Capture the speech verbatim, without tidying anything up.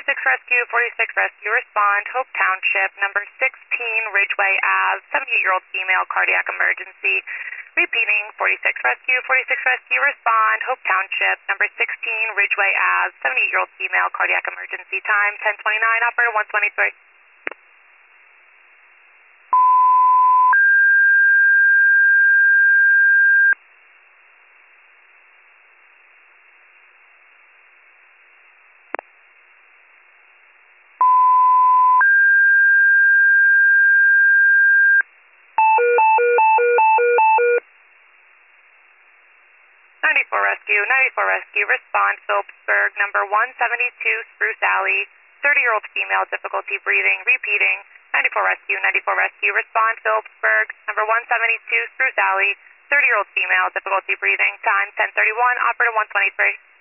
forty-six Rescue, forty-six Rescue, respond, Hope Township, number sixteen, Ridgeway Ave, seventy-eight-year-old female, cardiac emergency. Repeating, forty-six Rescue, forty-six Rescue, respond, Hope Township, number sixteen, Ridgeway Ave, seventy-eight-year-old female, cardiac emergency. Time, ten twenty-nine, operator one twenty-three. ninety-four Rescue, ninety-four Rescue, respond, Phillipsburg, number one seventy-two, Spruce Alley, thirty-year-old female, difficulty breathing. Repeating, ninety-four Rescue, ninety-four Rescue, respond, Phillipsburg, number one seventy-two, Spruce Alley, thirty-year-old female, difficulty breathing. Time, ten thirty-one, operator one twenty-three.